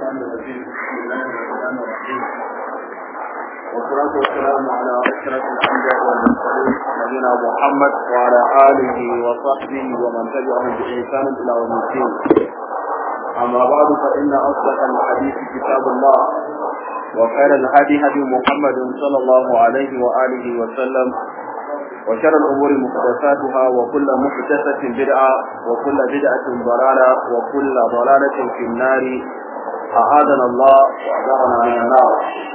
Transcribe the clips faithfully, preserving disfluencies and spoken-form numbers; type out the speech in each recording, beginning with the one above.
الرحمن الرحيم بسم الله الرحمن الرحيم والصلاة والسلام على أشرف الأنبياء والمرسلين نبينا محمد وعلى آله وصحبه ومن تبعهم بإحسان إلى يوم الدين. أما بعد فإن أصدق الحديث كتاب الله وخير الهدي هدي محمد صلى الله عليه وآله وسلم وشر الأمور محدثاتها وكل محدثة بدعة وكل بدعة ضلالة وكل ضلالة في النار أعاذنا الله وأجارنا من النار.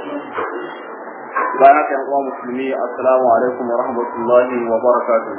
بارك الله مسلمين السلام عليكم ورحمة الله وبركاته.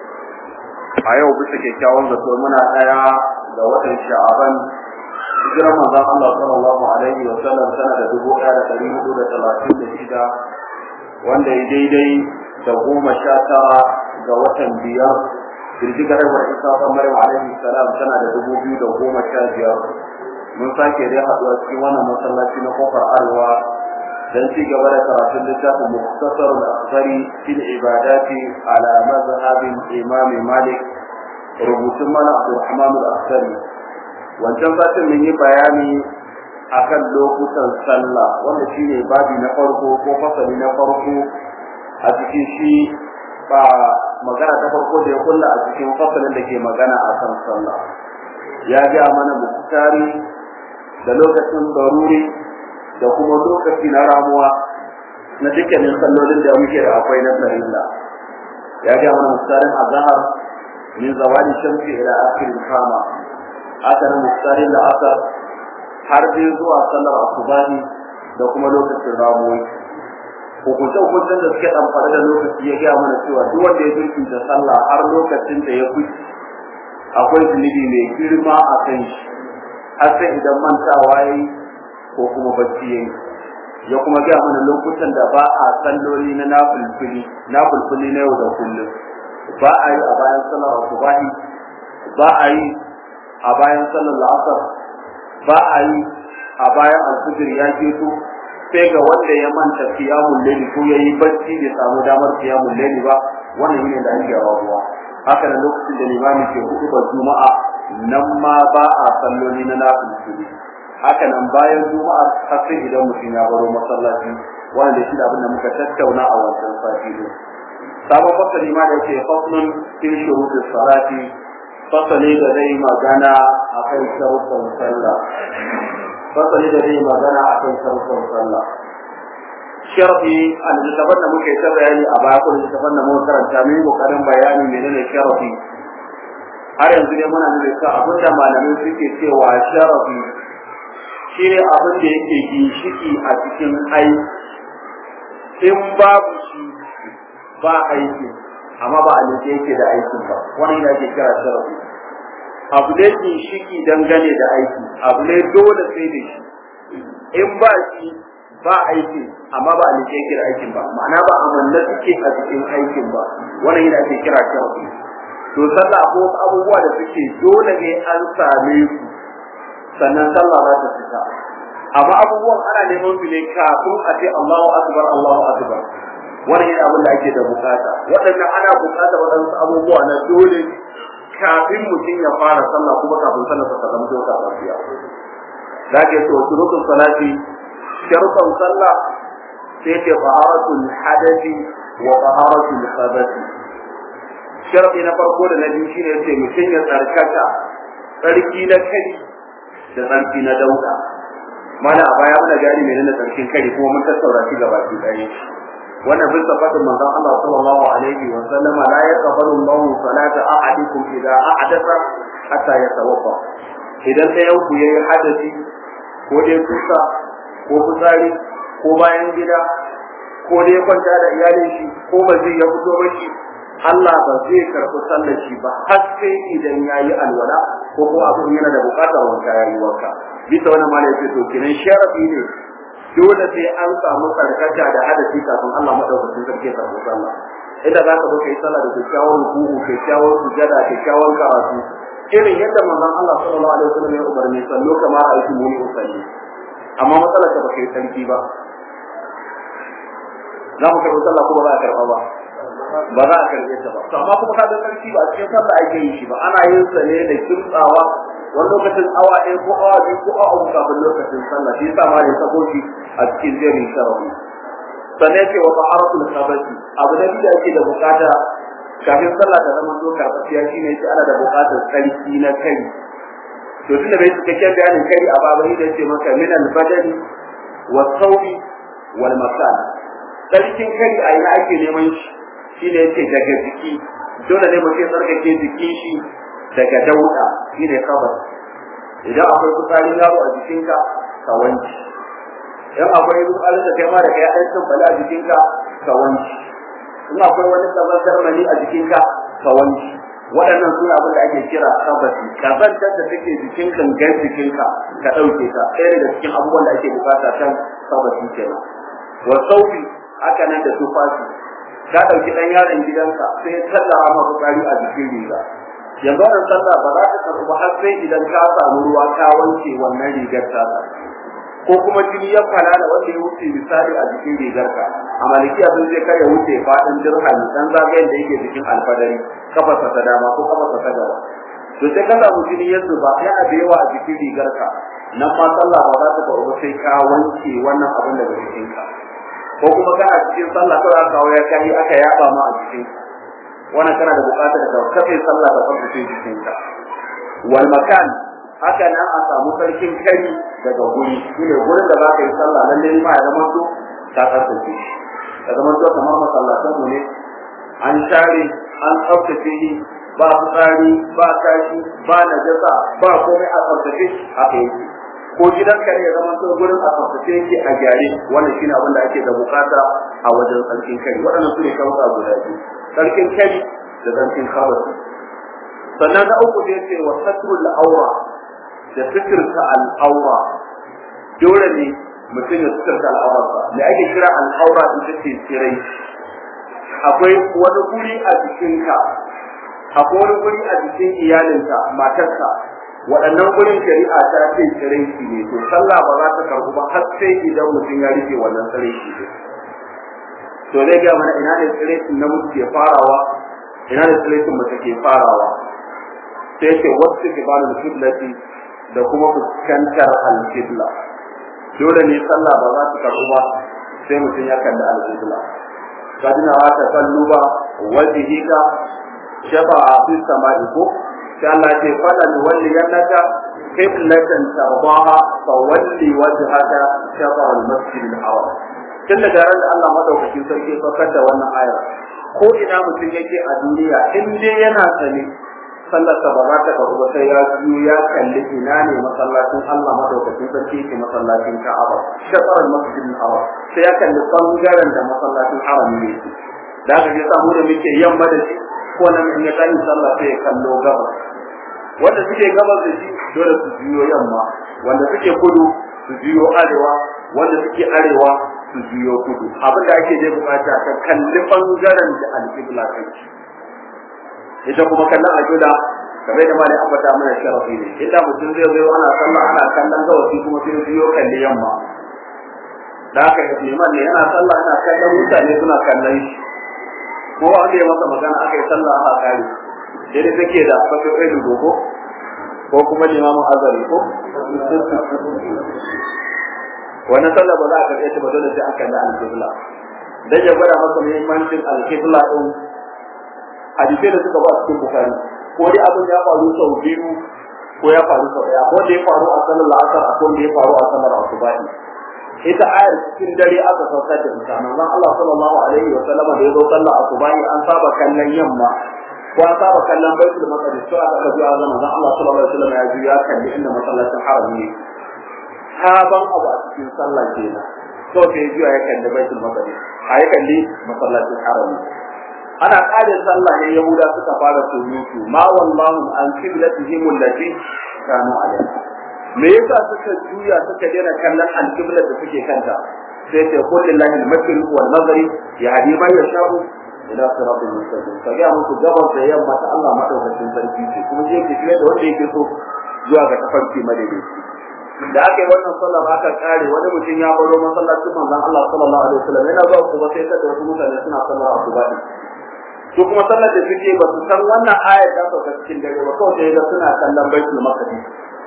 أيوة بشكل كاون بتومنا آية دوات الشعبان hijirar manzon Allah sallallahu alaihi wa sallam tana da dubu ɗaya da ɗari hudu da talatin da shida wanda ya daidai da goma sha tara ga watan biyar girgizar wa isa ta maryam alaihi salam tana da dubu biyu da goma sha biyar. Mun sake dai haɗuwa cikin wannan masallaci na kofar arewa don ci gaba da karatun littafin muktasar al-akhdari fil ibadati ala mazhabin imam malik rubutun mana abdurrahman al-akhdari. Wancan satin mun yi bayani akan lokutan sallah wanda shine babi na farko ko fasali na farko a cikin shi ba magana ta farko da ya kulla a cikin fasalin da ke magana akan sallah. Ya ga mana muktari da lokacin daruri da kuma lokaci na ramuwa na dukkanin sallolin da muke da akwai na farilla. Ya ga mana muktarin azhar min zawali shamsi ila akhir al-qama aka na muktarin da aka har dai zuwa sallar asubahi da kuma lokacin ramuwa. Hukunce-hukuncen da suke ɗamfare da lokaci ya gaya mana cewa duk wanda ya jirki da sallah har lokacin da ya fi akwai zunubi mai girma a kan shi har sai idan mantawa ya yi ko kuma bacci ya yi. Ya kuma gaya mana lokutan da ba a salloli na nafulfuli nafulfuli na yau da kullum ba a yi a bayan sallar asubahi ba a yi a bayan sallar la'asar ba a yi a bayan alfijir ya keto sai ga wanda ya manta qiyamul layl ko yayi bacci bai samu damar qiyamul layl ba wannan yine da ake rabuwa. Haka da lokacin da limami ke hudu ba juma'a nan ma ba a salloli na nafili. Haka nan bayan juma'a har sai idan mutum ya baro masallaci wanda shi da abin da muka tattauna a wannan sati ne. Sabon fasali ma da yake faslun fi shurutis salati fasali da zai magana akan sharuɗan sallah. fasali da zai magana a kan sarkar sallah. Sharafi a littattafan da muke ta bayani a baya ko littattafan da muka karanta mun kokarin bayani menene sharafi. Har yanzu ne muna nuna cewa abin da malamai suke cewa sharafi shine abin da yake ginshiki a cikin aiki. In babu shi ba aiki amma ba a nake yake da aikin ba wannan da ake kira sharafi. Abu ne ginshiki dangane da aiki abu ne dole sai da shi in ba shi ba aiki amma ba a nake kira aikin ba ma'ana ba amanna suke a cikin aikin ba wannan yana ake kira sharafi. To sallah ko abubuwa da suke dole ne an same su sannan sallah za ta fita amma abubuwan ana neman su ne kafin a ce Allahu akbar Allahu akbar wannan yana abin da ake da bukata. Waɗannan ana bukatar waɗansu abubuwa na dole kafin mutum ya fara sallah kuma kafin sallah ta zama doka lafiya. Da ke to shurutun salati sharuɗan sallah sai ke taharatul hadathi wa taharatul khabathi. Sharadi na farko da na biyu shine sai mutum ya tsarkaka tsarki na kai da tsarki na dauda. Mana a baya muna gani menene tsarkin kai kuma mun tattauna shi gaba ki ɗaya. Wannan bin tabbata manzon Allah sallallahu alaihi wa sallama la yaqbalu Allahu salata ahadikum idza ahdatha hatta yatawaffa. Idan sai yau yayi hadasi ko dai kusa ko fitsari ko bayan gida ko dai kwanta da iyalin shi ko ba zai ya fito ba shi Allah ba zai karɓi sallar shi ba har sai idan yayi alwala ko ko abin yana da bukatar wanka yayi wanka. Bisa wannan malai ce to kinan sharafi ne dole sai an samu tsarkaka da hadasi kafin Allah madaukakin sarki ya samu sallah. Inda za ka zo kai sallah da kyakkyawar ruku'u, kyakkyawar sujada, kyakkyawar karatu irin yadda manzon Allah sallallahu alaihi wasallam ya umarni sallo kamar aiki muni usalli. Amma matsalar ka ba kai sarki ba. Za mu karɓi sallah ko ba za a karɓa ba? Ba za a karɓe ta ba. To amma kuma ka ga sarki ba a cikin sallah ake yin shi ba. Ana yin sa ne da kimtsawa wani lokacin awa ɗaya ko awa biyu ko awa uku kafin lokacin sallah shi yasa ma ya sako shi a cikin jerin sharafi sannan yake wa taharatul khabasi abu da da yake da bukata kafin sallah da zaman to karfafiya shine yake ana da bukatar tsarki na kai to tunda bai cikakken bayanin kai a babai da yake maka min al-badani wa thawbi wal makan tsarkin kai a ina ake neman shi shine yake daga jiki dole ne mutum ya tsarkake jikin shi daga dauda shine khabar idan akwai fitsari yaro a jikinka ka wanke idan akwai fitsari da kai ma da kai ɗan tambala a jikinka ka wanke in akwai wani kazantar mani a jikinka ka wanke waɗannan suna abin da ake kira khabasi kazantar da take jikin gangan jikinka ka ɗauke ta ɗaya daga cikin abubuwan da ake bukata kan khabasi kenan wa sauki haka nan da tufafi ka ɗauki ɗan yaron gidanka sai ya tallafa ma fitsari a jikin riga yanzu wannan sallah ba za ta karɓi ba har sai idan ka samu ruwa ka wanke wannan rigar ta ko kuma jini ya fara da wanda ya wuce misali a jikin rigar ka a malikiya sun je kar ya wuce faɗin dirhami dan zagayen da yake jikin alfadari kafarsa ta dama ko kafarsa ta gaba to sai ka samu jini ya zuba ya abewa a jikin rigar ka nan ma sallah ba za ta karɓi sai ka wanke wannan abin daga jikin ka ko kuma kana cikin sallah kawai aka kawo ya kai aka yaba ma a jikin wannan kana da bukatar da kafe sallah da tsaftace jikinka wal makan haka nan a samu sarkin kari daga guri shine gurin da za ka yi sallah lalle ma ya zama to ta tsaftace ya zama to kamar masallatan mu ne an share an tsaftace shi ba fitsari ba kashi ba najasa ba komai a tsaftace haka yake ko gidanka ne ya zama to gurin a tsaftace yake a gyare wannan shine abin da ake da bukata a wajen sarkin kari waɗannan su ne kawuka guda biyu sarkin kari da sarkin khabar sannan na uku da yake wa satrul awra da sitirta al-awra dole ne mutum ya sitirta al-awra me ake kira al-awra ita ce tsirai akwai wani guri a jikinka akwai wani guri a jikin iyalinka matarka waɗannan gurin shari'a ta ce tsirai shi ne to sallah ba za ta karbu ba har sai idan mutum ya rike wannan tsirai shi ne to zai ga mana ina ne tsiretin na mutu ke farawa ina ne tsiretin mace ke farawa sai ce wasu kibalul kiblati da kuma fuskantar al-qibla dole ne sallah ba za ta karbu ba sai mutum ya kalli al-qibla kadina ta kallu ba wajhika shafa'a fi sama'i ko sai Allah ce falan walli yanaka qiblatan tarbaha fa walli wajhaka shafa'a al-masjid al-haram tun da daren da Allah madaukakin sarki ya saukar da wannan aya ko ina mutum yake a duniya in dai yana sane sallar sa ba za ta karu ba sai ya biyo ya kalli ina ne masallacin Allah madaukakin sarki yake masallacin Ka'aba shafar masjidin Haram sai ya kalli bangaren da masallacin Haram ne yake da haka sai samu da muke yamma da shi ko nan in ya kalli sallah sai ya kallo gabas wanda suke gabas da shi dole su biyo yamma wanda suke kudu su biyo arewa wanda suke arewa su biyo kudu abin da ake je bukata ka kalli bangaren da alƙibla take ita kuma kallon alƙibla kamar da malai ambata mana sharafi ne idan mutum zai zo ana sallah ana kallon gawasi kuma sai biyo kalli yamma da haka liman ne yana sallah ana kallon mutane suna kallon shi ko wanda ya masa magana aka yi sallah aka kare dai take da fafe kai da gogo ko kuma limamin azari ko wannan sallah ba za a karɓe ta ba dole sai an kalli al-qibla dan ya gwada maka muhimmancin al-qibla din hadisi da suka ba cikin bukhari ko dai abin ya faru sau biyu ko ya faru sau ɗaya ko da ya faru a sallar asar ko da ya faru a sallar asubahi ita ayar cikin dare aka saukar da ita manzon Allah sallallahu alaihi wa sallama da ya zo sallar asubahi an saba kallon yamma ko an saba kallon baitul maqdis to aka ga zuwa manzon Allah sallallahu alaihi wa sallama ya ji ya kalli inda masallacin haram ne sabon abu a cikin sallah kenan to sai ya juya ya kalli baitul maqdis a ya kalli masallacin haram ana kare sallah ne yahuda suka fara sunutu ma wallahu an qiblatihim allati kanu alaiha me yasa suka juya suka daina kallon al-qibla da suke kanta sai ta kullu lillahi al-mashriq wal maghrib ya hadi man yasha'u ila siratal mustaqim kaga muku gaban da yamma ta Allah madaukakin sarki ce kuma yake kire da wanda yake so zuwa ga tafarki madaidaici da aka yi wannan sallah aka kare wani mutum ya baro masallacin manzon Allah sallallahu alaihi wasallam yana zuwa kuma sai ta da wasu mutane suna sallar asuba su kuma sallar da suke ba su san wannan ayat ta sauka cikin dare ba kawai sai ga suna kallon baitul maqdis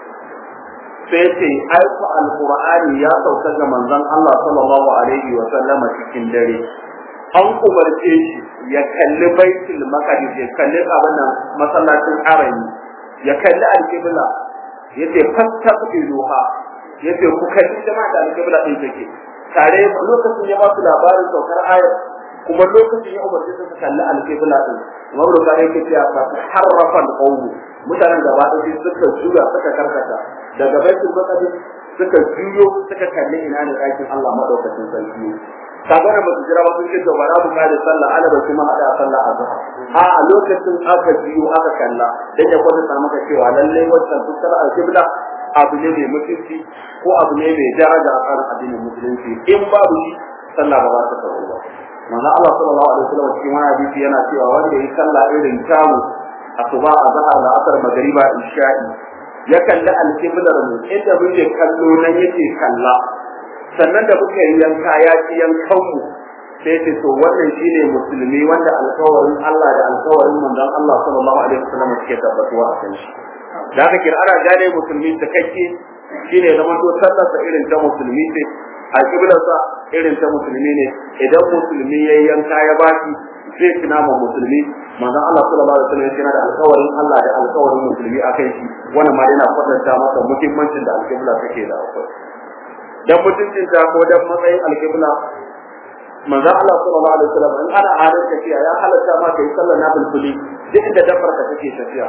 sai ce aiko alqur'ani ya sauka ga manzon Allah sallallahu alaihi wa sallama cikin dare an umarce shi ya kalli baitul maqdis ya kalli abin nan masallacin harami ya kalli alqibla yace fastaqiluha yace ku kalli jama'a da alqibla din take tare lokacin ya ba su labarin saukar ayat kuma lokacin ya umarce su kalli alqibla din Umar da yake cewa fa harrafa alqawm mutanen gaba ɗaya suka juya suka karkata daga baitul maqdis suka juyo suka kalli ina ne ɗakin Allah madaukakin sarki kaga da basu jira ba sun ce to bara mu kare sallah ala ba kuma hada sallah azhar a a lokacin aka juyo aka kalla dan ya kwata maka cewa lalle wannan fuskar alqibla abu ne mai mutunci ko abu ne mai daraja a kan addinin musulunci in babu shi sallah ba za ta kawo ba manzo Allah sallallahu alaihi wasallam cikin wani hadisi yana cewa wanda yi sallah irin tamu asuba azhar da asar magriba isha'i ya kalli alqiblar mu inda muke kallo nan yake kalla sannan da muke yanka ya ci yankan mu sai ce to wannan shine musulmi wanda alƙawarin Allah da alƙawarin manzon Allah sallallahu alaihi wasallam suke tabbatuwa a kan shi da haka kira ana gane musulmi da kake shine zaman to sallarsa irin ta musulmi ce alƙiblarsa irin ta musulmi ne idan musulmi yayi yanka ya baki zai tuna ma musulmi manzon Allah sallallahu alaihi wasallam yana da alƙawarin Allah da alƙawarin musulmi akan shi wannan ma yana kwatanta masa muhimmancin da alƙibla take da akwai dan mutuncin ta ko dan matsayin alƙibla manzon Allah sallallahu alaihi wasallam in ana adalci tafiya ya halatta ma kai sallar nafil kuli duk inda dabbar ka take tafiya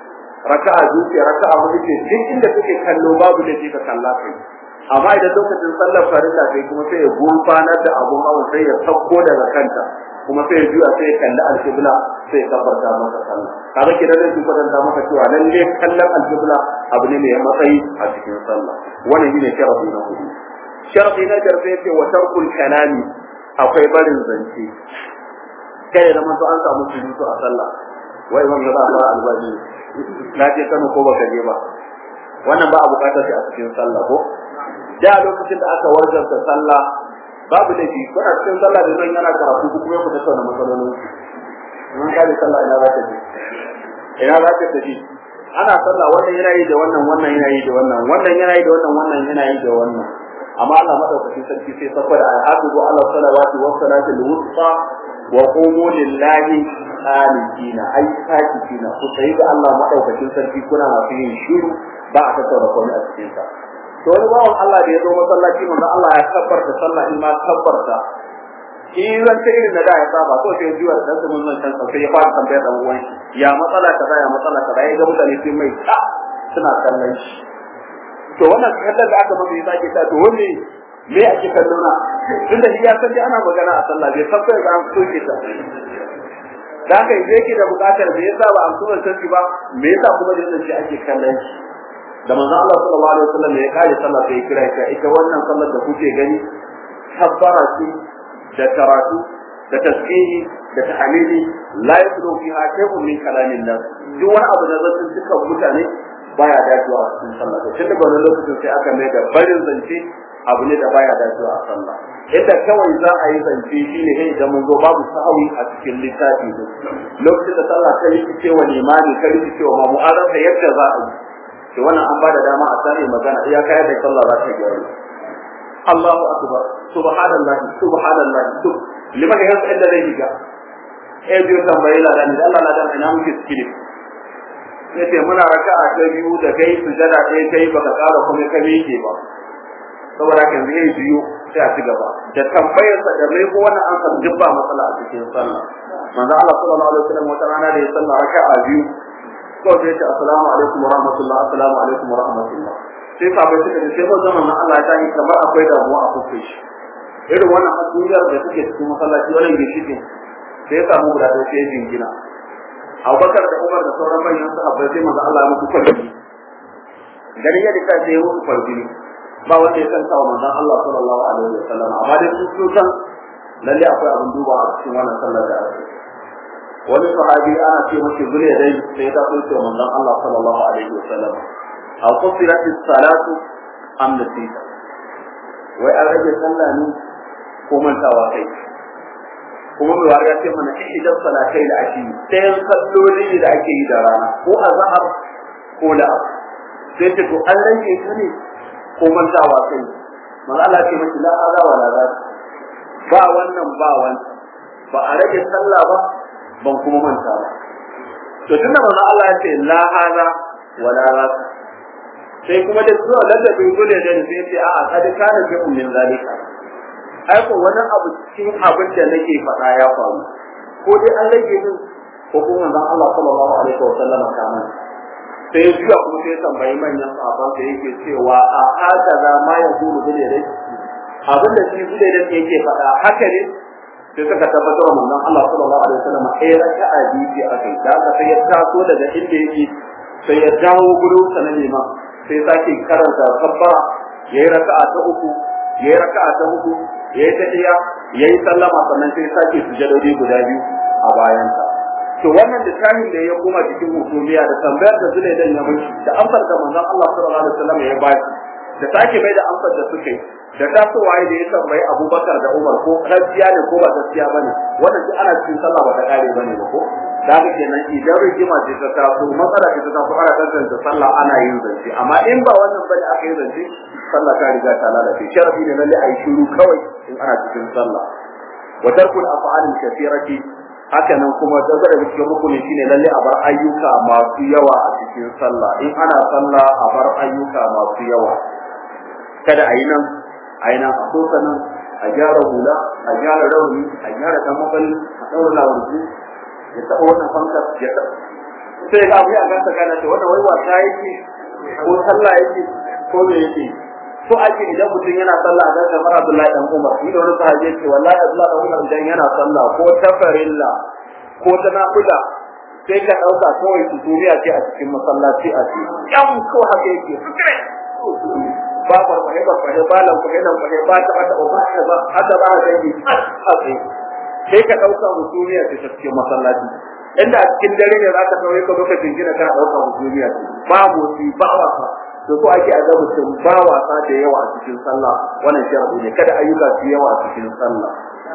raka'a biyu raka'a hudu ce duk inda kake kallo babu da ka kalla kai amma idan lokacin sallar farilla kai kuma sai ya gurfanar da abun hawan sai ya sauko daga kanta kuma sai ya juya sai ya kalli alqibla sai ya kafarta maka sallah kaga kidan zai ku kwatanta maka cewa lalle kallon alqibla abu ne mai matsayi a cikin sallah wannan shine sharadi na hudu sharadi na biyar sai ce wa tarkul kalami akwai barin zance kai da manzo an samu sujudu a sallah wai wanda za a fara albaji na je Kano ko baka je ba wannan ba a bukatar shi a cikin sallah ko da lokacin da aka warjar da sallah babu da shi kuna cikin sallah da zan yana karatu ko kuma ku tattauna matsalolin mun ka da sallah ina za ta ji ina za ta ji ana sallah wannan yana yi da wannan wannan yana yi da wannan wannan yana yi da wannan wannan yana yi da wannan amma Allah madaukakin sarki sai saboda al-hafizu ala salawati wa salati al-wusta wa qumu lillahi qanitina ay sakina ku sai ga Allah madaukakin sarki kuna masu yin shiru ba a tattauna komai a cikin sa to wani bawan Allah da ya zo masallaci manzo Allah ya kabbarta sallah in ma kabbarta idan ta irin da ya saba to sai jiwa da dan mun san sai ya fara tambayar dan uwan shi ya matsala kaza ya matsala kaza ya ga mutane sai mai ta suna kallon shi to wannan kallon da aka masa yake ta to wanne me ake kallo na tunda shi ya san ana magana a sallah bai san sai ga an soke ta da haka yake da bukatar da yasa ba an so sai ba me yasa kuma da shi ake kallon shi da manzo Allah sallallahu alaihi wasallam ya kare sallah sai kira ita ita wannan sallar da kuke gani tabbara ce da karatu da tasbihi da tahmidi la yaslu fiha shay'un min kalamin nas duk wani abu da zai tuka mutane baya dacewa a cikin sallah to tunda wannan lokacin sai aka mai da barin zance abu ne da baya dacewa a sallah yadda kawai za a yi zance shine kai da mun zo babu sahawi a cikin littafi lokacin da sallah ta yi cewa limami ta yi cewa ma mu'azza yadda za a yi to wannan an bada dama a sani magana iya kai da sallah za ta gyara Allahu akbar subhanallahi subhanallahi sub liman yasa inda zai diga eh biyo tambayi la dan Allah la dan ina muke cikin yace muna raka'a ta biyu da kai sujada ɗaya kai baka ƙara kuma ka miƙe ba saboda kan zai biyo sai a ci gaba da tambayar sa da mai ko wannan an san dubba matsala a cikin sallah manzo Allah sallallahu alaihi wasallam wata rana da ya sallah raka'a biyu ko sai ce assalamu alaikum wa rahmatullah assalamu alaikum wa rahmatullah sai ka bai suka ce ko zaman Allah ya tayi kamar akwai damuwa a kuke shi irin wannan asiriyar da take cikin masallaci wannan gishikin sai ya samu guda da sai jingina Abubakar da Umar da sauran manyan sahabbai sai manzo Allah ya muku farki gari ya dika sai ya muku farki ba wanda ya san tawo manzo Allah sallallahu alaihi wasallam amma dai su san lalle akwai abin duba a cikin wannan sallar da ake wani sahabi ana ce masa zure dai sai ya tafi cewa manzon Allah sallallahu alaihi wasallam aw qusirat as-salatu am nasita wai an rage sallah ne ko mantawa kai kuma mai wariya ce mana idan salatai da ake yi sai salloli da ake yi da rana ko azhar ko la sai ce to an rage ta ne ko mantawa kai manzo Allah ce miki la hada wala za ba wannan ba wannan ba a rage sallah ba ban kuma manta ba to tunda manzo Allah ya ce la hada wala za sai kuma da zuwa lalle bai gode da sai ce a'a kada kana bi min zalika ai ko wani abu cikin abin da nake faɗa ya faru ko dai an rage min ko kuma manzo Allah sallallahu alaihi wasallam kana sai ya juya kuma sai tambayi manyan sahabban da yake cewa a haka za ma ya zuru bude dai abin da shi bude dai yake faɗa haka ne sai suka tabbatar wa manzon Allah sallallahu alaihi wasallam ai raka'a biyu ce akai da aka sai ya taso daga inda yake sai ya dawo gurin sa na neman sai sake karanta kabbara yayi raka'a ta uku yayi raka'a ta uku yayi tahiyya yayi sallama sannan sai sake sujudodi guda biyu a bayansa to wannan da tahin da ya kuma cikin hukumiya da tambayar da zule dan ya mishi da amsar da manzon Allah sallallahu alaihi wasallam ya ba da sake mai da amsar da suke da tasowaye da ya tambayi Abubakar da Umar ko gaskiya ne ko ba gaskiya bane wannan shi ana cikin sallah ba ta kare bane ba ko da haka kenan idan rigima ce ta taso matsala ce ta taso ana tantance sallah ana yin zance amma in ba wannan bane aka yi zance sallah ta riga ta lalace sharafi ne lalle ayi shiru kawai in ana cikin sallah wa tarkul af'alil kathirati haka nan kuma daga da cikin rukuni shine lalle a bar ayyuka masu yawa a cikin sallah in ana sallah a bar ayyuka masu yawa kada ayi nan ayi nan a so sanan a gyara hula a gyara rauni a gyara kamfan a daura lawarji ya taɓa wannan fankar ya taɓa sai ga abu ya ganta gana ce wannan wai wasa yake ko sallah yake ko me yake so ake idan mutum yana sallah a gaban Umar Abdullahi dan Umar ni da wani sahabi ce wallahi Abdullahi dan Umar idan yana sallah ko ta farilla ko ta nafila sai ka dauka kawai duniya ce a cikin masallaci a ce yan ko haka yake ba ba ba ba ba ba lan ko nan ba ba ta ba ta ba ba hada ba da yi haka sai ka dauka duniya ce a cikin masallaci inda a cikin dare ne zaka daure ka lokacin gina kana dauka duniya babu shi ba wasa to ko ake a ga mutum ba wasa da yawa a cikin sallah wannan sharadi ne kada ayyuka su yawa a cikin sallah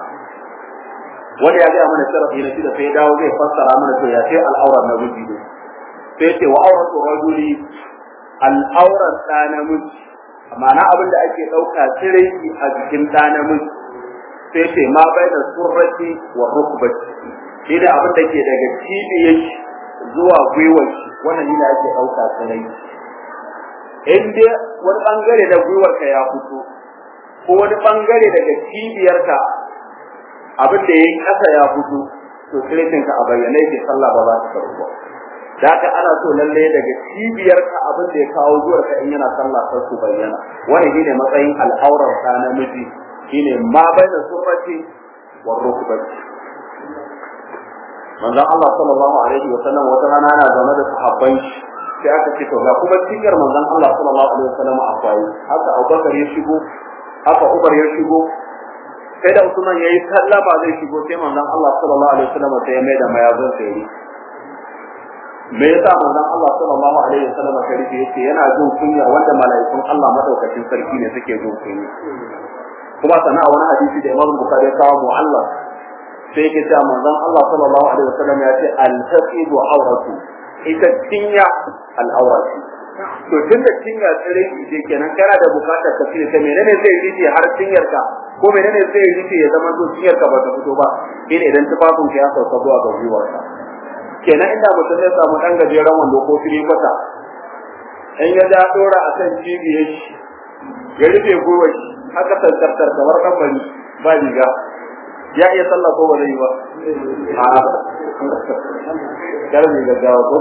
wani ya ga mana sharadi ne da sai dawo zai fassara mana to ya ce al'aura na miji ne sai ce wa auratu rajuli al'aura ta namiji ma'ana abin da ake dauka tsireki a cikin ta namiji sai ce ma baina surrati wa rukbati shi da abin da ke daga cibiyar zuwa gwiwar wannan ne ake dauka tsireki in dai wani bangare da gwiwarka ya fito ko wani bangare daga cibiyarka abin da yayi kasa ya fito to sirrinka a bayyane ke sallah ba za ta karbu da haka ana so lalle daga cibiyarka abin da ya kawo zuwarka in yana sallah sai su bayyana wani shine matsayin al'aurar ta namiji shine ma baina surrati wa rukbati manzon Allah sallallahu alaihi wa sallam wata rana yana zama da sahabban sai aka ce to ga kuma cikar manzon Allah sallallahu alaihi wasallam akwai haka Abubakar ya shigo haka Umar ya shigo sai da Usman yayi sallama zai shigo sai manzon Allah sallallahu alaihi wasallam sai ya mai da mayazin sai me yasa manzon Allah sallallahu alaihi wasallam sai yake yana jin kunya wanda mala'ikun Allah madaukakin sarki ne suke jin kunya kuma sana wani hadisi da Imam Bukhari ya kawo mu'allaq sai yake cewa manzon Allah sallallahu alaihi wasallam ya ce al-taqibu awratu ita cinya al'aura ce to tunda cinya tsare ce kenan kana da bukatar ka ce ta menene zai rike har cinyarka ko menene zai rike ya zama to cinyarka ba ta fito ba ina idan tufafin ka ya sauka zuwa ga gwiwarka kenan inda mutum ya samu dan gajeren wando ko fili kwata in ya da dora akan cibiyar shi ya rufe gwiwar shi haka tantartar kamar kambari ba riga ya iya sallah ko ba zai yi ba a karbi gaggawa ko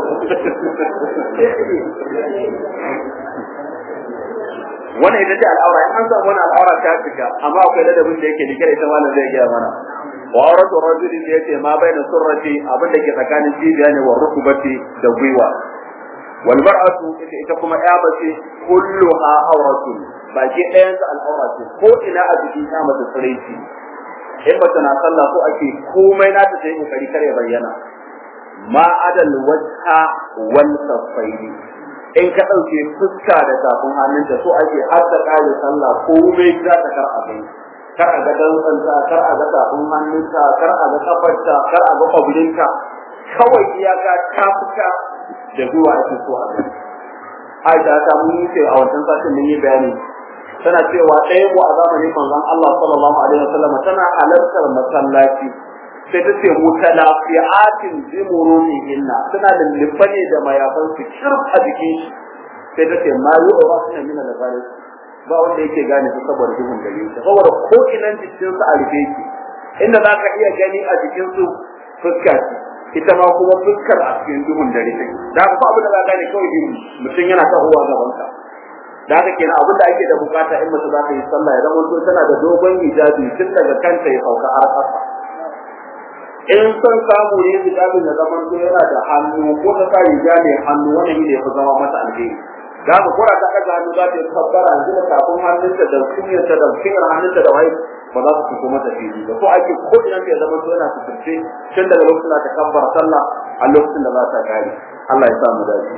wannan ita ce al'aura in an samu wannan al'aura ta cika amma akwai ladabin da yake dikar ita wannan zai gaya mana wa auratu rajulin da yake ma baina surrati abin da ke tsakanin jibiya ne wa rukubati da gwiwa wal mar'atu ita ita kuma ya bace kulluha auratun baki ɗayan ta al'aura ce ko ina a cikin ta mata tsareci in ba tana sallah ko ake komai na ta sai kokari kare bayyana ma adal wajha wal saffaini in ka dauke fuska da tafin hannunta so ake har da kare sallah komai za ta kar abin kar a ga dantsanta kar a ga tafin hannunta kar a ga kafarta kar a ga kwabrinta kawai iyaka ta fita da zuwa ake so a gani Aisha ta mun yi a wancan satin mun yi bayani tana cewa ɗaya mu a zamanin manzon Allah sallallahu alaihi wasallam tana halartar masallaci sai ta ce mutalafiatin zimurumihinna suna da lifane da mayafan su kirf a jikin shi sai ta ce ma yu'rafuna min al-ghalib ba wanda yake gane su saboda duhun gare shi saboda ko inan jikin su a rufe shi inda zaka iya gani a jikin su fuska ita ma kuma fuskar a cikin duhun dare take da haka abin da za ka gane kawai din mutum yana ta uwa gaban ka da haka kenan abin da ake da bukata in mutum za ta yi sallah ya zama to tana da dogon hijabi tun daga kanta ya sauka har ƙasa in son samu ne hijabin ya zama to yana da hannu ko ta sa hijabi hannu wannan ne ya fi zama mata alheri da haka kura ta kaga hannu za ta yi kabbara yanzu da kafin hannunta da kunyarta da kunyar hannunta da wai ba za su fito mata fili ba ko ake ko ina ya zama to yana fitirce tun daga lokacin da ta kabbara sallah a lokacin da za ta kare Allah ya sa mu dace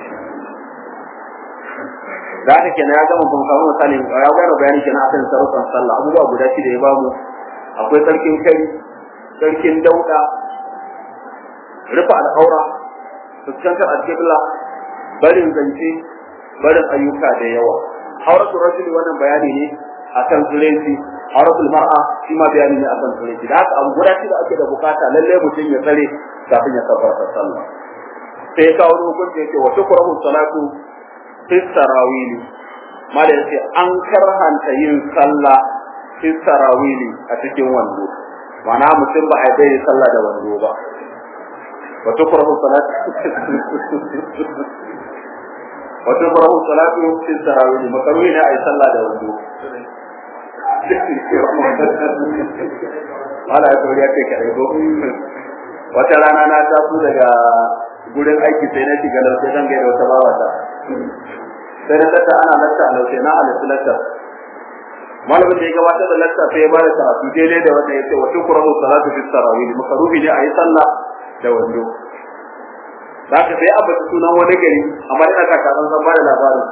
da haka kenan ya gama ban kawo misali ya gano bayani kenan akan sarrafan sallah abubuwa guda shi da ya bamu akwai sarkin kai sarkin dauda rufa al'aura fuskantar alƙibla barin zance barin ayyuka da yawa auratul rajuli wannan bayani ne akan zurenci auratul mar'a shi ma bayani ne akan zurenci da haka abu guda shi da ake da bukata lalle mutum ya tsare kafin ya kafarta sallah sai kawo hukunci yake wa tukrahu salatu fi tarawih mala yace an karhanta yin sallah fi tarawih a cikin wando ma'ana mutum ba a dai sallah da wando ba wa tukrahu salatu wa tukrahu salatu fi tarawih makaruhi ne ai sallah da wando mala ya tori yake kai go wata rana na taso daga gurin aiki sai na shiga lauke zan gaida wata bawa ta sai na tata ana lakta a lauke na alisulata malamin da ya gabatar da lakta sai ya bada karatu daidai da wanda ya ce wa tukrahu salatu fi tarawih makaruhi ne ayi sallah da wando da ka sai abata sunan wani gari amma ina ka karan san bada labarin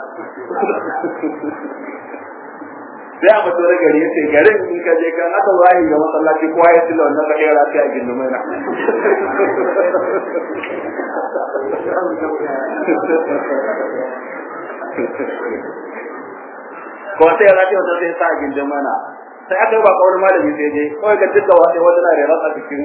sai abata wani gari yace garin in ka je kan aka wayi ga masallaci kowa ya tilla wannan ka kira sai a gindin na ko sai ya rafi wanda sai sa a gindin mana sai aka ba kawai malami sai je kawai ga duka wata wata na rera a cikin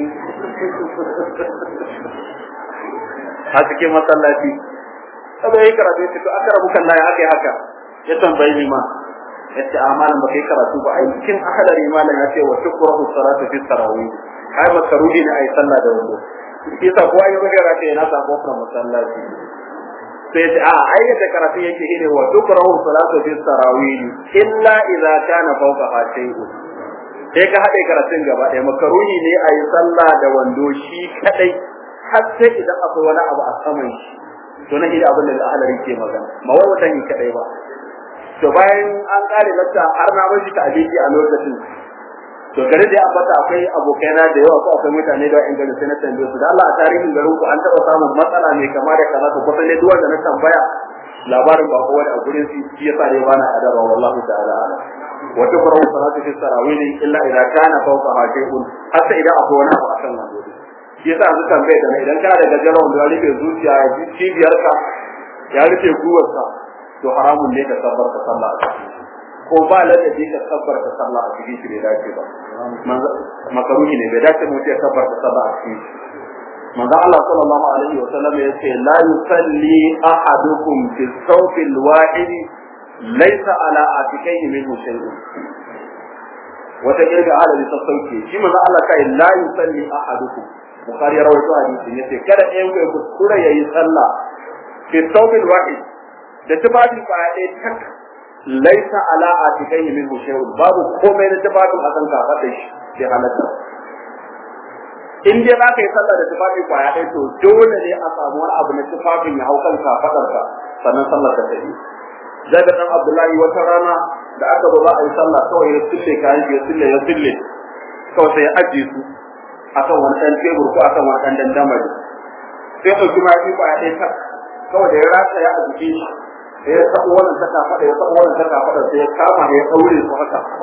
a cikin masallaci saboda yi karatu ya ce to aka rabu kan laye aka yi haka ya tambayi ni ma ya ce a malam ba kai karatu ba a cikin ahalari malam ya ce wa tukrahu salatu fi tarawih ai makaruhi ne ai sallah da wando yasa ko ai magana ce yana sa kofar masallaci sai ce a ai da karatu yake ne wa tukrahu salatu fi tarawih illa idza kana fawqa shay'un sai ka hade karatun gaba ɗaya makaruhi ne ai sallah da wando shi kadai har sai idan akwai wani abu a saman shi to na ida abin da ahalari ke magana ba wai wata ni kadai ba to bayan an kare lakta har na bar shi ta abiji a lokacin to gare da ambata akwai abokaina da yawa ko akwai mutane da wa'in garin sai na tambaye su da Allah a tarihin garin ku an taba samun matsala mai kama da kaza to kusan ne duk wanda na tambaya labarin ba ko wani a gurin shi shi yasa dai bana adaba wallahi ta'ala wa tukrahu salatu fi tarawih illa idza kana fawqa shay'un hatta idan akwai wani abu a kan wando shi yasa an tambaye da idan kana da gajeren wanda ya rufe zuciya ya ji cibiyarka ya rufe guwarka to haramun ne ka sabbar ka sallah ko ba ladabi ka sabbar ka sallah a cikin shi bai dace ba makaruhi ne bai dace mutum ya sabbar ka sallah a cikin manzo Allah sallallahu alaihi wa sallam ya ce la yusalli ahadukum fi sawfi al-wahid laysa ala atikayhi minhu shay'un wata kirga alabi ta sauke shi manzo Allah kai la yusalli ahadukum bukhari ya rawaito hadisi yace kada ɗayan ku ya kuskura yayi sallah fi sawfi al-wahid da tubabin kwaya ɗaya tak laisa ala atikaihi min shay'un babu komai na tubabin akan kafa da shi sai halatta in dai za ka yi sallah da tubabin kwaya ɗaya to dole ne a samu wani abu na tubabin ya hau kan kafadar ka sannan sallar ka tafi zai da dan Abdullahi wata rana da aka zo za a yi sallah kawai ya sille kayan ya sille ya sille kawai sai ya ajiye su akan wani ɗan tebur ko akan wani ɗan dandamali sai ɗauki ma ya fi kwaya ɗaya tak kawai da ya rataya a jikin shi sai ya taɓa wannan taka faɗa ya taɓa wannan taka faɗa sai ya kama ya ɗaure su haka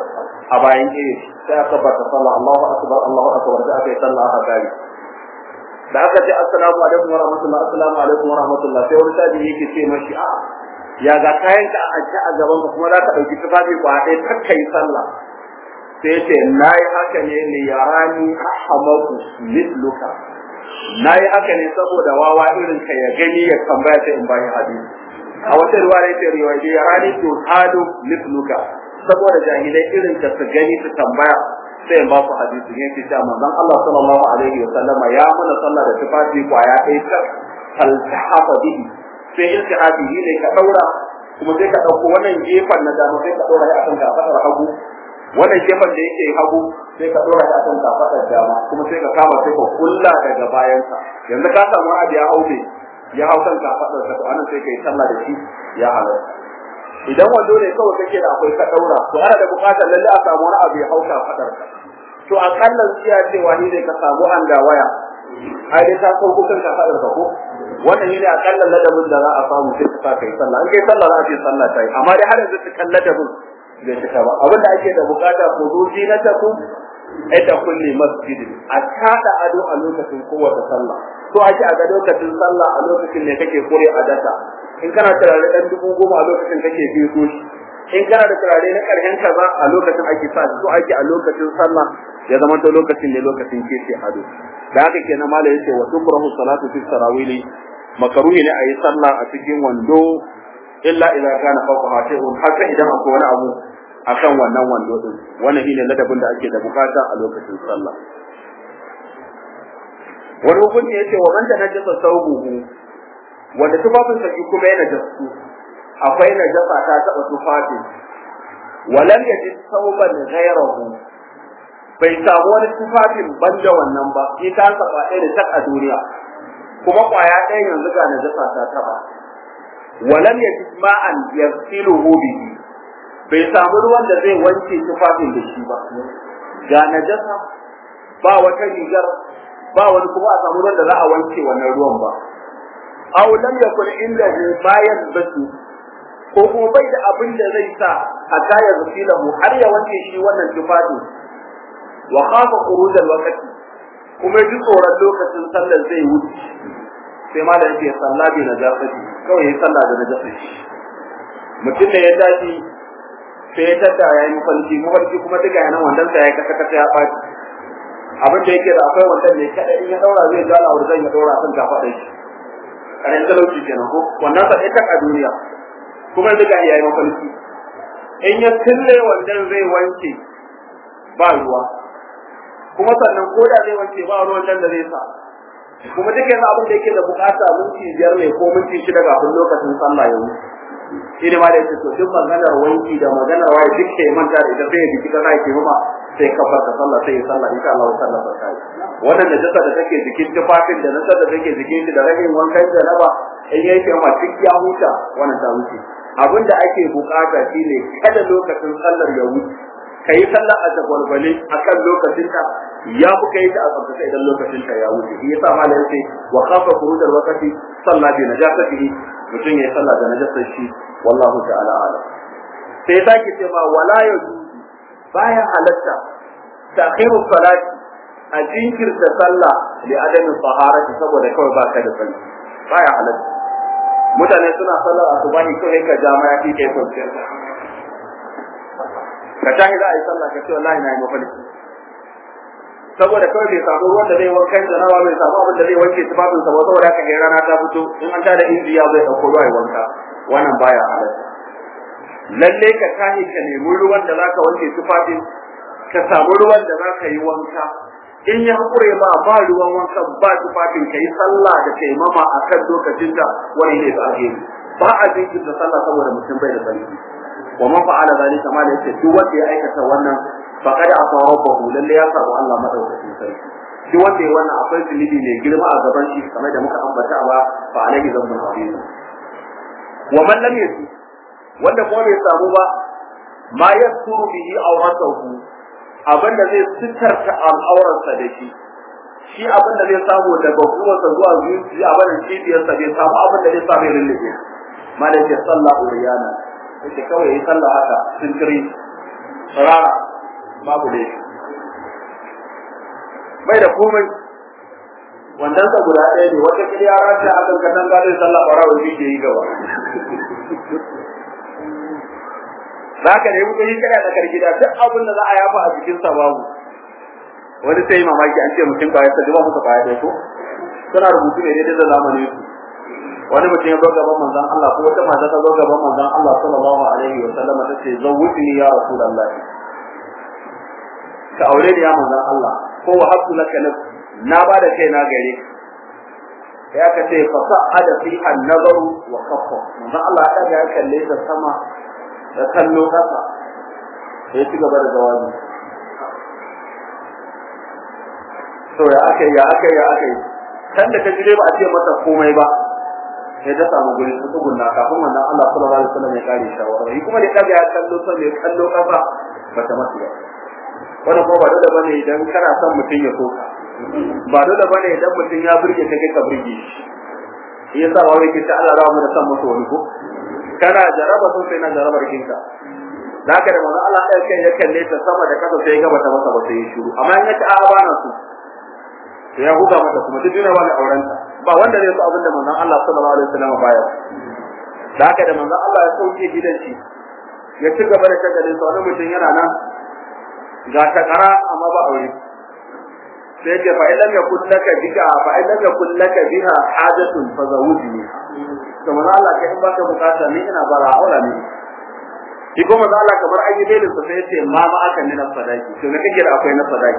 a bayan iri sai aka bata sallah Allahu akbar Allahu akbar sai aka yi sallah aka gari da aka ce assalamu alaikum wa rahmatullah assalamu alaikum wa rahmatullah sai wani tabi yake ce mashi a ya ga kayan ka a ci a gaban ka kuma za ka dauki tufafi ko a dai kar kai sallah sai ya ce nayi haka ne li yarani ahmaku mithluka nayi haka ne saboda wawa irin ka ya gani ya tambaya sai in bayi hadisi a wata riwaya ce riwaya ya yarani to hadu mithluka saboda jahilai irin ka su gani su tambaya sai ba ku hadisi yake cewa manzon Allah sallallahu alaihi wa sallama ya mana sallah da tufafi kwaya ɗaya ta falsafa bihi sai iltihabi ne ka daura kuma sai ka dauko wannan gefen na dama sai ka daura shi akan kafadar hagu wannan gefen da yake hagu sai ka dora shi akan kafadar dama kuma sai ka kama sai ka kulla daga bayansa yanzu ka samu abu ya haude ya hau kan kafadar sa to anan sai kai sallah da shi ya halarta idan wando ne kawai kake da akwai ka daura to ana da bukatar lalle a samu wani abu ya hauka fadar ka to akalla siya cewa ni ne ka samu anda waya ai dai ka ko kukan ka fadar ka ko wannan ne akalla ladabin da za a samu sai ka kai sallah in kai sallah za a ce sallah ta yi amma dai har yanzu kan ladabin bai cika ba abin da ake da bukata ko doji na taku ita kulli masjid a kada ado a lokacin kowace sallah to ake a ga lokacin sallah a lokacin ne kake kore a data in kana turare dan dubu goma a lokacin kake biyo shi in kana da turare na karshen kaza a lokacin ake sa to ake a lokacin sallah ya zama to lokacin ne lokacin kece ado da haka kenan malai yace wa tukrahu salatu fi sarawili makruhi ne ayi sallah a cikin wando illa idza kana fawqa shay'un haka idan akwai wani abu akan wannan wando din wannan shine ladabin da ake da bukata a lokacin sallah wani hukunci yace wa man tanajjasa sawbuhu wanda tufafin sa kuma yana jasu akwai najasa ta taba tufafin walam yajid sawban ghayrahu bai samu wani tufafin banda wannan ba shi ta saba ɗaya da tak a duniya kuma kwaya ɗaya yanzu ga najasa ta taba walam yajid ma'an yaghsiluhu bihi bai samu ruwan da zai wanke tufafin da shi ba ga najasa ba wata rigar ba wani kuma a samu ruwan da za a wanke wannan ruwan ba aw lam yakun illa bayan basu ko kuma bai da abin da zai sa hatta ya zafilahu har ya wanke shi wannan tufafin wa khafa khuruj al-waqti kuma ji tsoron lokacin sallar zai wuce sai ma da yake sallah bi najasati kawai yayin sallah da najasati mutum da ya dace sai ta da yayin falki mafarki kuma duka yana wannan da ya kaka kaka ya faɗi abin da yake da akwai wannan ne kada in ya daura zai ga Allah zai ya daura kan kafa da shi karen talauci kenan ko wannan sa ita a duniya kuma duka yayin mafarki in ya tille wannan zai wanke ba ruwa kuma sannan ko da zai wanke ba ruwan nan da zai sa kuma duka yana abin da yake da bukata minti biyar ne ko minti shida kafin lokacin sallah ya wuce shi ne ma da yake to duk maganar wanki da maganar waye duk ke manta da ita sai ya biki kaza yake kuma sai ka farka sallah sai ya sallah insha Allah sallah barka wannan da jasa da take jikin tufafin da nasar da take jikin da rahin wankan janaba in yayi ce ma duk ya huta wannan ta wuce abinda ake bukata shine kada lokacin sallar ya wuce kai sallah a tagwalbale akan lokacin ta ya fi kai ta a tsabtace idan lokacin ta ya wuce shi yasa malai yace wa khafa khurujal waqti sallah bi najasatihi mutum ya sallah da najasar shi wallahu ta'ala alam sai zaki ce ma wala yajuzu baya halatta ta'khiru salati a jinkirta sallah li adami taharati saboda kawai baka da sallah baya halatta mutane suna sallar asubahi ko kai ka jama'a ya kike kwanciyar ka tahi za a yi sallah ka ce wallahi na yi mafarki saboda kawai bai samu ruwan da zai wankan janawa bai samu abin da zai wanke tufafin sa ba saboda haka kai rana ta fito in an tada injiya zai dauko ruwa ya wanka wannan baya halatta lalle ka tahi ka nemi ruwan da zaka wanke tufafin ka samu ruwan da zaka yi wanka in ya hakure ba ba ruwan wanka ba tufafin kai sallah da taimama akan lokacin da wani ne ba a ba a jinkirta sallah saboda mutum bai da sarki wa man fa'ala zalika ma da yake duk wanda ya aikata wannan faqad asawabahu lalle ya sabu Allah madaukakin sarki duk wanda ya wannan akwai zunubi ne girma a gaban shi kamar da muka ambata ba fa alaihi zambun azim wa man lam yati wanda kuma bai samu ba ma yasuru bihi awratahu abinda zai sitarta al'aurarsa da shi shi abinda zai samu daga kuwarsa zuwa zuciya abinda cibiyarsa bai samu abinda zai samu rinlike ma da ke sallah uriyana yake kawai yi sallah haka sintiri rara babu dai bai da komai wannan sa guda ɗaya ne wata kiliyara ta akan kadan gado sallah farawa shi ke yi gaba zaka ne mutum yi kada da kargida duk abin da za a yafa a cikin sa babu wani sai mamaki an ce mutum ba ya sa duba muka baya dai ko suna rubutu ne daidai da zamani wani mutum ya zo gaban manzon Allah ko wata mata ta zo gaban manzon Allah sallallahu alaihi wa sallam ta ce zawwini ya rasulullah ka aure ni ya manzon Allah ko wahabtu laka nafsi na ba da kai na gare ka ya kace fa sa'ada fi an-nazaru wa khaffa manzon Allah ya ga ya kalle ta sama da kallo kasa sai ci gaba da jawabi to ya akai ya akai ya akai kan da kaji ba a ce mata komai ba sai da samu guri su tugunna kafin wannan Allah sallallahu alaihi wasallam ya kare shawara shi kuma da kaga ya kallo sai ya kallo kasa bata masu ba wannan ko ba dole bane idan kana son mutun ya soka ba dole bane idan mutun ya burge ka kai ka burge shi yasa ba wai kita Allah rawa mu da san musu wani ko kana jaraba sun sai na jarabar kinka zaka da manzo Allah ya kai ya kalle ta sama da kasa sai ga bata masa ba sai shiru amma in ya ta a bana su to ya buga mata kuma duk duniya wani aurenta ba wanda zai so abin da manzon Allah sallallahu alaihi wasallam baya da haka da manzon Allah ya sauke gidan shi ya ci gaba da shagalin sa wani mutum yana nan ga takara amma ba aure sai ce fa idan ya kullaka bika fa idan ya kullaka biha hajatun fa zawujni to manzon Allah kai in baka bukata ni ina bara aura ne shi kuma manzon Allah kamar an yi belin sa sai ya ce ma ma aka ni na sadaki to ne kake da akwai na sadaki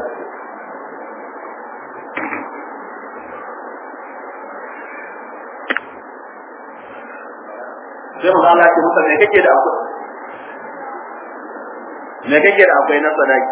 sai mu Allah ki musa me kake da akwai me kake da akwai na sadaki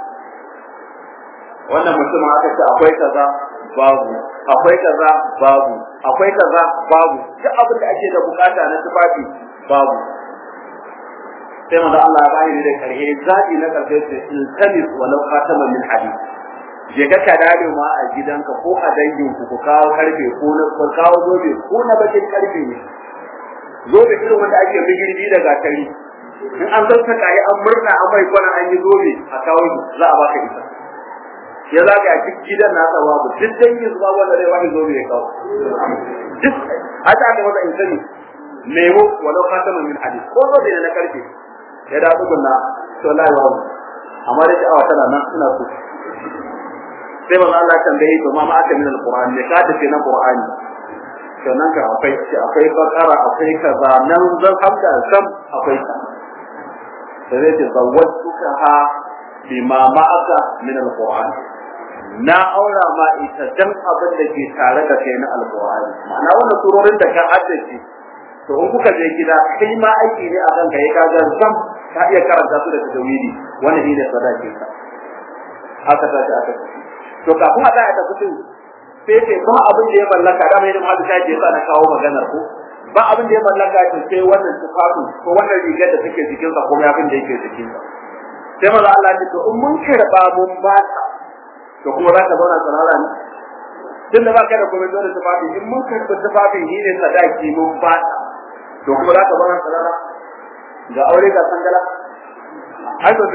wannan mutum aka ce akwai kaza babu akwai kaza babu akwai kaza babu duk abin da ake da bukata na tufafi babu sai mu Allah ya bayani da karhe zabi na karfe sai iltamis walau khataman min hadid je ka kadare ma a gidanka ko a dangin ku ku kawo karfe ko na ku kawo zobe ko na bakin karfe ne zobe irin wanda ake bigirbi da gatari in an zanta kai an murna an mai kwana an yi zobe a kawo za a baka ita ya zaga a cikin gidan na tsawabu duk dangin zuwa wanda zai wani zobe ya kawo duk haka ga wanda insani memo walau khataman min hadid ko zobe ne na karfe ya da dukunna to la yawa amma da awa tana nan ina so sai ba Allah tambaye to ma ma aka min alquran ne ka tafi na qur'ani to nan ka akwai akwai bakara akwai kaza nan zan hamda sam akwai ta sai ce zawwatuka ha bima ma aka min alquran na aura ma ita dan abin da ke tare da kai na alqur'ani ma'ana wannan surorin da ka haddace to in kuka je gida kai ma aiki ne a kan kai ka ga sam ka iya karanta su da tawhidi wannan ne sadaki ka haka ta aka to kafin a tsaya ta fito sai ce ba abin da ya mallaka da mai da hadu ta je sa na kawo maganar ko ba abin da ya mallaka ce sai wannan tufafi ko wannan rigar da take jikin sa ko mai abin da yake jikin sa sai manzo Allah ya ce to in mun karba mun ba ta to kuma za ka zauna tsarara ne tunda ba ka da komai dole tufafi in mun karba tufafi shi ne sadaki mun ba ta to kuma za ka zauna tsarara ga aure ga sangala ai ba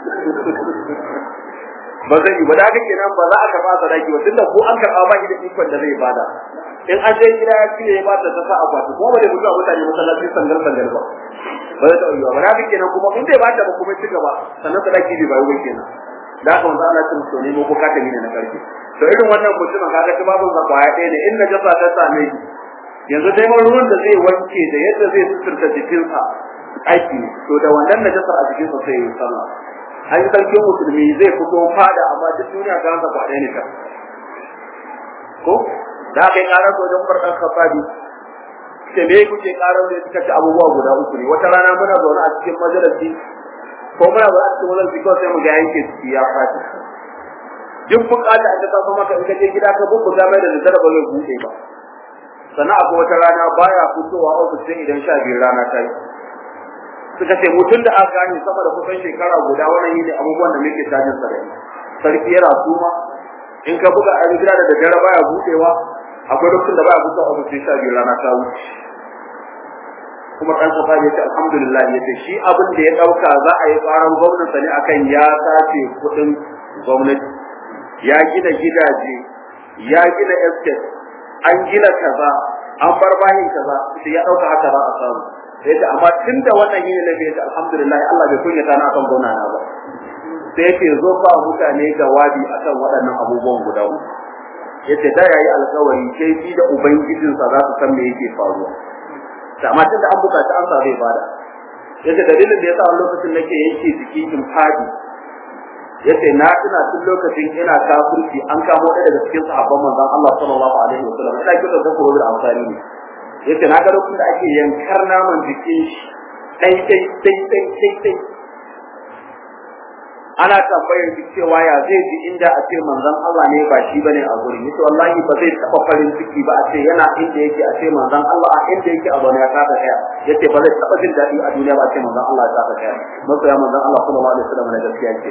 ba zai yi ba da kake nan ba za a karba sadaki ba tunda ko an karba ba shi da ikon da zai bada in an je gida ya cire ba ta saka akwati ko ba da mutu a mutane masallaci sangar sangar ba ba zai yi ba da kake nan kuma in dai ba ta ba kuma ci gaba sannan sadaki bai bai kenan da haka manzo Allah ya so ne mu bukata ne na karfi to irin wannan mutum kaga ta babu ba kwaya ɗaya ne in najasa ta same shi yanzu dai mun ruwan da zai wanke da yadda zai suturta jikinsa aiki to da wannan najasar a jikinsa sai ya sallah an yi sarkin musulmi zai fito fada amma duk duniya ta hanga kwaɗe ne ta ko da aka yi ƙarar wajen farɗan kafabi ce me kuke ƙarar ne suka ci abubuwa guda uku ne wata rana muna zaune a cikin majalisi ko muna zaune a cikin majalisi ko sai mu ga yanke ciki ya fadi duk bukata a ta kuma ka je gida ka bubbuga mai da daddare ba zai buɗe ba sannan akwai wata rana baya fitowa ofis sai idan sha biyu rana ta yi suka ce mutun da aka gane sama da kusan shekara guda wannan yake abubuwan da muke tajin sa da sarki yana suma in ka buga a gida da daddare baya budewa akwai lokacin da baya budewa a cikin sha biyu rana ta wuce kuma dan Khattab yace alhamdulillah yace shi abin da ya dauka za a yi tsaron gwamnati ne akan ya sace kudin gwamnati ya gina gidaje ya gina estate an gina kaza an bar bayin kaza sai ya dauka haka ba a samu yace amma tunda wannan yini ne bai alhamdulillah Allah bai kunya ta na akan gwamnati ba sai yake zo fa mutane jawabi akan waɗannan abubuwan guda uku yace da yayi alƙawari sai shi da ubangijinsa za su san me yake faruwa amma tunda an buƙaci an sa zai bada yace dalilin da yasa a lokacin nake yake jiki in fadi yace na tuna tun lokacin ina kafirci an kamo ɗaya daga cikin sahabban manzon Allah sallallahu alaihi wasallam ina kira da kuma da amfani ne yace na ga lokacin da ake yankar naman jikin shi dai dai dai dai dai dai ana tambayar shi cewa ya zai ji inda a ce manzon Allah ne ba shi bane a gurin yace wallahi ba zai taba farin ciki ba a ce yana inda yake a ce manzon Allah a inda yake a bane ya kafa kai yace ba zai taba jin dadi a duniya ba a ce manzon Allah ya kafa kai masoya manzon Allah sallallahu alaihi wasallam na gaskiya ce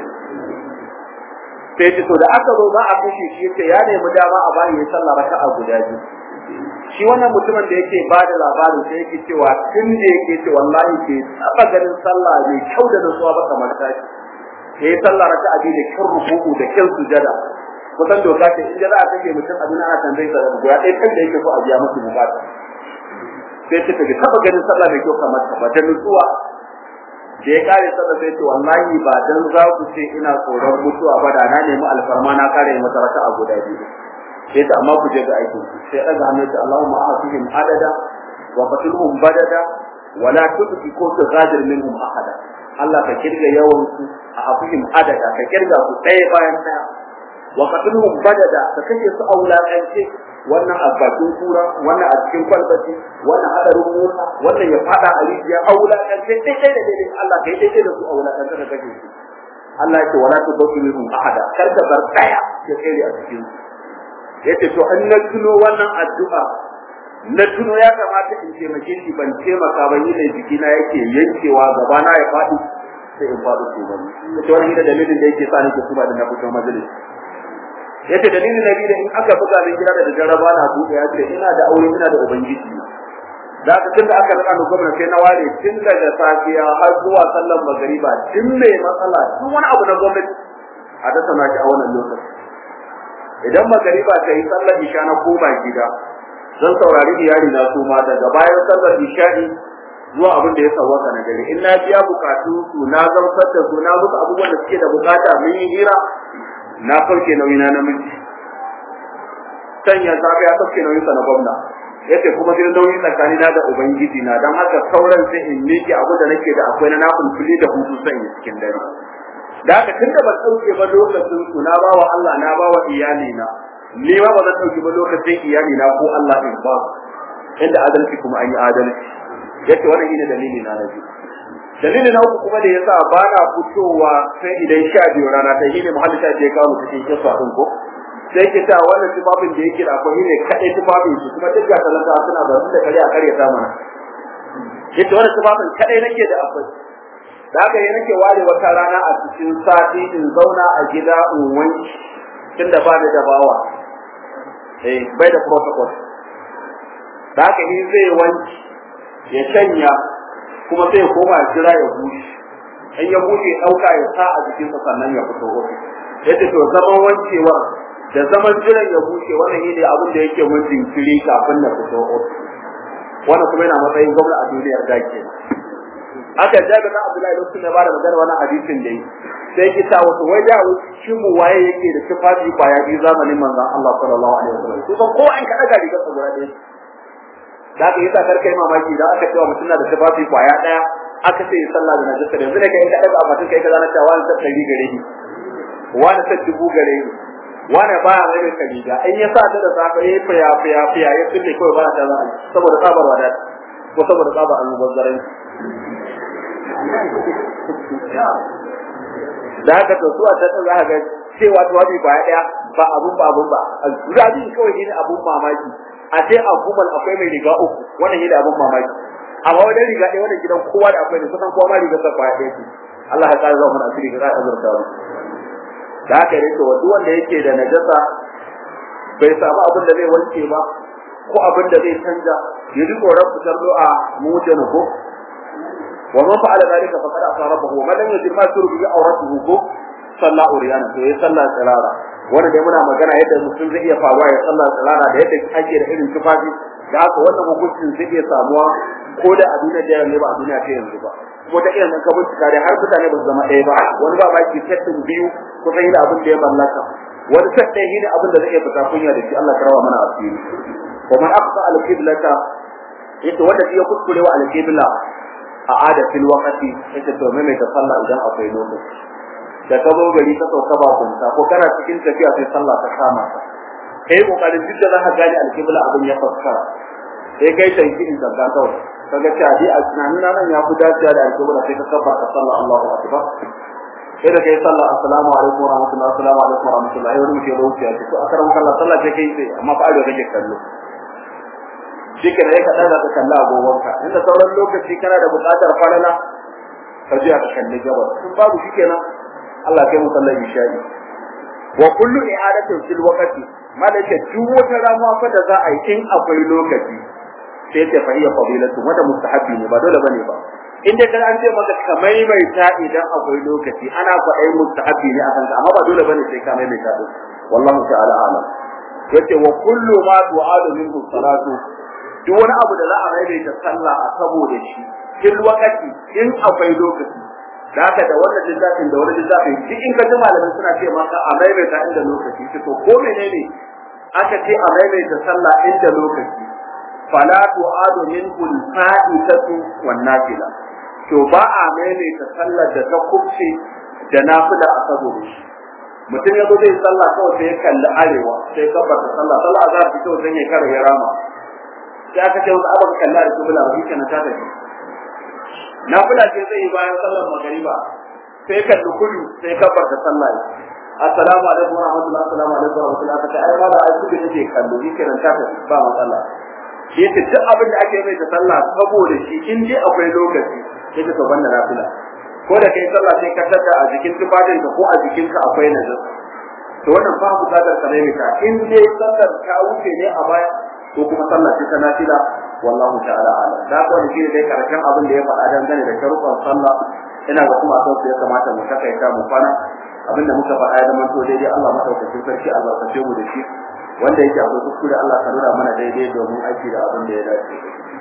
sai ce to da aka zo za a kashe shi yace ya nemi dama a bani ya sallah raka'a guda biyu shi wannan mutumin da yake ba da labarin sai yake cewa tun da yake ce wallahi ke taba ganin sallah mai kyau da nutsuwa ba kamar tashi sai sallah raka'a biyu da kin ruku'u da kin sujada kusan doka ce in za a kashe mutum a duniya ana tambaye sa da guda ɗaya kan da yake so a biya musu bukata sai ce ta taba ganin sallah mai kyau kamar ta ba da nutsuwa da ya kare sallah sai ce wallahi ba dan za ku ce ina tsoron mutuwa ba da na nemi alfarma na kare masa raka'a guda biyu sai ta amma ku je ga aiki sai daga hannun ta Allahumma a'tihim adada wa qatilhum badada wa la tubqi ko taghadir minhum ahada Allah ka kirga yawan su a afihim adada ka kirga su ɗaya bayan ɗaya wa qatilhum badada ka kace su aulakance wannan a bakin kura wannan a cikin kwalbati wannan hadarin mota wannan ya fada a rijiya aulakance dai dai da dai Allah kai dai da su aulakance ka kace su Allah ya ce wala tubqi minhum ahada kar ka bar ɗaya ya kai a cikin su yace to an na tuno wannan addu'a na tuno ya kamata in taimake shi ban taimaka ba ni ne jikina yake yankewa gaba na ya fadi sai in fadi su ba to wannan da dalilin da yake sa nake kuma da na fito majalis yace dalilin nabi da in aka buga min gida da jaraba na buɗe yace ina da aure ina da ubangiji da ka tunda aka rika ni gwamnati sai na ware tun daga safiya har zuwa sallar magariba tun mai matsala duk wani abu na gwamnati a da sana shi a wannan lokaci idan magariba ta yi sallar isha na koma gida zan saurari iyali na su ma daga bayan sallar isha'i zuwa abin da ya sawaka na dare in na biya bukatu su na gamsar da su na musu abubuwan da suke da bukata mun yi hira na sauke nauyi na namiji sanya safe ya sauke nauyin sa na gwamna yace kuma sai nauyi tsakani na da ubangiji na dan haka sauran sai in miƙe abu da nake da akwai na nafin fili da hutu sanya cikin dare da haka tunda ban dauke ba lokacin su na bawa Allah na bawa iyali na ni ma ba zan dauki ba lokacin iyali na ko Allah din ba inda adalci kuma an yi adalci yace wannan shine dalili na nabi dalili na uku kuma da yasa ba na fitowa sai idan sha biyu rana ta shine muhalli ta je kawo cikin kisa din ko sai ke ta wannan tufafin da yake da akwai ne kadai tufafin su kuma duk ga talaka suna da da kare a kare ta mana yace wannan tufafin kadai nake da akwai da haka yi nake ware wata rana a cikin sati in zauna a gida in wanki tunda ba da dabawa eh bai da protocol da haka ni zai wanki ya shanya kuma sai koma jira ya bushe in ya bushe dauka ya sa a jikin sa sannan ya fito ofis yace to zaman wancewa da zaman jiran ya bushe wannan ne abin da yake mun jinkiri kafin na fito ofis wannan kuma yana matsayin gwamnati a duniyar da ke aka jaga na Abdullahi lokacin da bada magana wannan hadisin da yi sai ki ta wato wai da shin mu waye yake da tufafi kwaya bi zamanin manzon Allah sallallahu alaihi wasallam to ko an ka daga rigar tsura dai da ka yi sa karkai mamaki da aka cewa mutum na da tufafi kwaya daya aka ce sallah da najasa yanzu ne kai ka daga abatin kai ka zana cewa wani ta dari gare ni wani ta dubu gare ni wani ba ya mai ka riga in ya sa ta da safa yayi fiya fiya fiya ya tsinne kawai ba ta zama saboda tsabar wadata ko saboda tsabar almubazzarai da haka to suwa ta za ka ga cewa tuwabi ba daya ba abun ba abun ba zabi kawai shine abun mamaki a sai a gumal akwai mai riga uku wannan shine abun mamaki amma wannan riga ɗaya wannan gidan kowa da akwai ne kusan kowa ma riga sa ba ɗaya ce Allah ya kare zaman asiri ga azurta mu da haka ne to duk wanda yake da najasa bai samu abin da zai wanke ba ko abin da zai canja ya ji tsoron fitar du'a mu wuce ne ko wa man fa'ala zalika faqad asarabahu wa man lam yajid ma turbi awratuhu ko sallah uriyana to ya sallah tsirara wanda dai muna magana yadda mutum zai iya faruwa ya sallah tsirara da yadda ake da irin tufafi da haka wannan hukuncin zai iya samuwa ko da a duniya da ne ba a duniya ta yanzu ba ko da irin ka bincika dai har mutane ba su zama ɗaya ba wani ba baki tattin biyu kusan da abin da ya mallaka wani tattin shi ne abin da zai iya fita kunya da shi Allah karawa mana asiri wa man aqsa al-qiblata yace wanda ya kuskure wa al-qibla a adatil waqti yace to mai mai ta sallah idan akwai lokaci da ka zo gari ka sauka ba kunta ko kana cikin tafiya sai sallah ta kama ka kai kokarin duk da zaka gani al-qibla abin ya fassara sai kai tanki in zaka kawai kaga cewa dai a tunanin nan ya fi dacewa da al-qibla sai ka kafa ka sallah Allahu akbar sai da kai sallah assalamu alaikum wa rahmatullahi assalamu alaikum wa rahmatullahi wa barakatuh da wuce to akaram kallah sallah sai kai sai amma fa ajo kake kallo shike ne ka daga ka kalla agogonka inda sauran lokaci kana da buƙatar falala ka ji ka kalli gaba in babu shikenan Allah kai musallai bishari wa kullu i'adatin fil waqti malaka duk wata ramuwa fa da za a yi in akwai lokaci sai ta fahiya fadilatu wanda mustahabi ne ba dole bane ba in dai kana an ce maka ka maimaita idan akwai lokaci ana faɗai mustahabi ne akan ka amma ba dole bane sai ka maimaita din wallahu ta'ala a'lam yace wa kullu ma du'adu minhu salatu duk wani abu da za a maimaita sallah a saboda shi fil waqti in akwai lokaci da haka da wannan littafin da wannan littafin duk in ka ji malamin suna ce maka a maimaita inda lokaci to ko menene aka ce a maimaita sallah inda lokaci fala tu'adu minhu al-fa'idatu wan nafila to ba a maimaita sallar da ta kubce da nafila a saboda shi mutum ya zo zai sallah kawai sai ya kalli arewa sai kabar da sallah sallah za ta fito sai ya kare ya rama sai aka ce wasu abin kalli a cikin bula shi na tada shi nafila ce zai yi bayan sallar magariba sai kalli kudu sai kabar da sallah assalamu alaikum wa rahmatullahi assalamu alaikum wa rahmatullahi ta ai mala ai kudu take kallo shi kenan tada ba matsala shi ce duk abin da ake mai da sallah saboda shi in dai akwai lokaci sai ka banda nafila ko da kai sallah sai ka tada a jikin tufafin ka ko a jikin ka akwai nazar to wannan ba bukatar ka mai ta in dai sallar ta wuce ne a baya ko kuma sallah ce ta nafila wallahu ta'ala ala da ko ne shi dai karshen abin da ya faɗa dangane da sharuɗan sallah ina ga kuma akan su ya kamata mu takaita mu kwana abin da muka faɗa ya zama to daidai Allah madaukakin sarki Allah ka ce mu da shi wanda yake akwai kuskure Allah ka nuna mana daidai domin aiki da abin da ya dace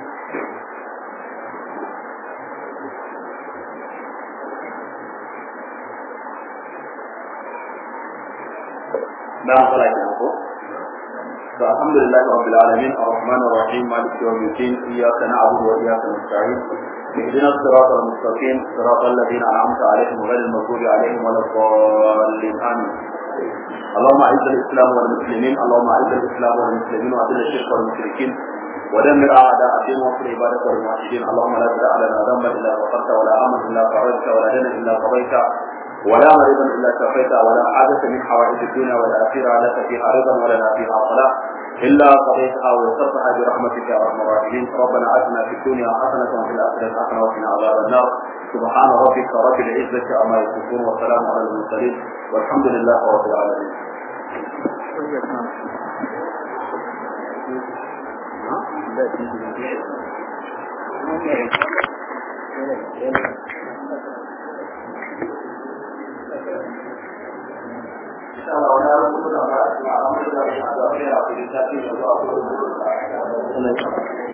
da fara kenan ko to alhamdulillahi rabbil alamin arrahmanir rahim maliki yawmiddin iyyaka na'budu wa iyyaka nasta'in اهدنا الصراط المستقيم صراط الذين انعمت عليهم غير المغضوب عليهم ولا الضالين امين اللهم اعز الاسلام والمسلمين اللهم اعز الاسلام والمسلمين واذل الشرك والمشركين ودمر اعداء الدين وانصر عبادك الموحدين اللهم لا تدع لنا ذنبا الا غفرت ولا اما الا فرجت ولا دينا الا قضيته ولا مريضا الا شفيته ولا حاجه من حوائج الدنيا والاخره لك فيها رضا ولنا فيها صلاه الا قضيتها ويسرتها برحمتك يا ارحم الراحمين ربنا اتنا في الدنيا حسنه وفي الاخره حسنه وقنا عذاب النار سبحان ربك رب العزه عما يصفون وسلام على المرسلين والحمد لله رب العالمين inshallah